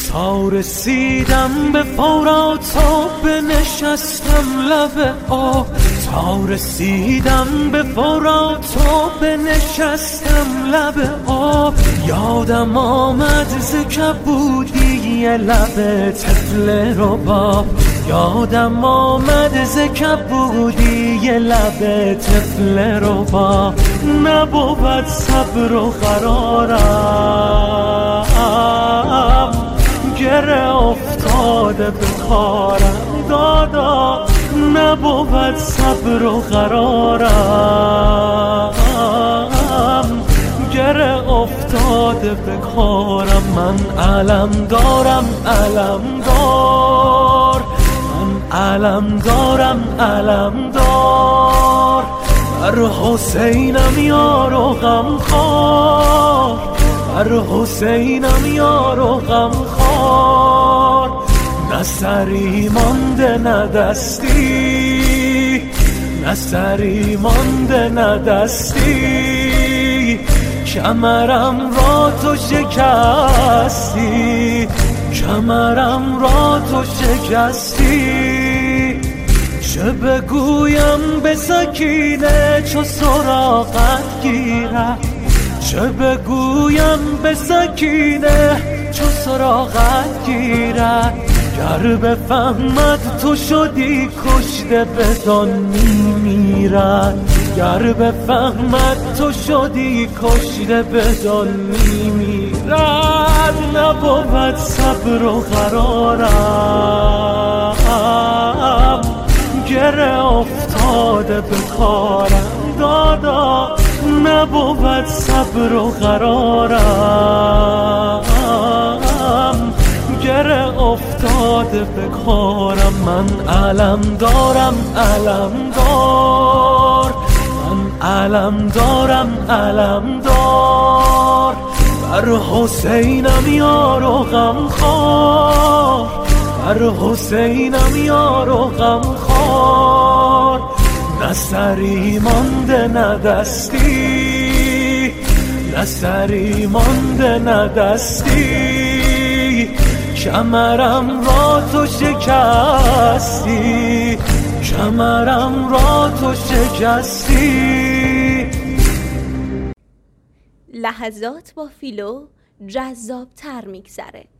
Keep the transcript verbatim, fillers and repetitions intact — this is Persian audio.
تا رسیدم به فرات و بنشستم لب آب، تا رسیدم به فرات و بنشستم لب آب. یادم آمد ز کبودی لب طفل رباب، یادم آمد ز کبودی لب طفل رباب. نبود صبر و قرارم، گره افتاده به کارم دادا. نبود صبر و قرارم، گره افتاده به کارم. من علم دارم علم دار، من علم دارم علم دار. بر حسینم یار و غم خوار، بر حسینم یار و غم خوار. نه سری مانده نه دستی، نه سری مانده نه دستی. کمرم را تو شکستی، کمرم را تو شکستی. چه بگویم به سکینه چو سراغت گیرد، چه بگویم به سکینه چو سراغت گیرد. گر بفهمد تو شدی کشته بدان میمیرد، گر بفهمد تو شدی کشته بدان میمیرد. نبود صبر و قرارم، گره افتاده به کارم دادا. نبود صبر و قرارم، گره افتاده به کارم. من علم دارم علم دار، من علم دارم علم دار. بر حسینم یار و غم خوار، بر حسینم یار و غم خوار. نه سری مانده نه دستی، نه سری مانده نه دستی. کمرم را تو شکستی، کمرم را تو شکستی. لحظات با فیلو جذاب تر میگذره.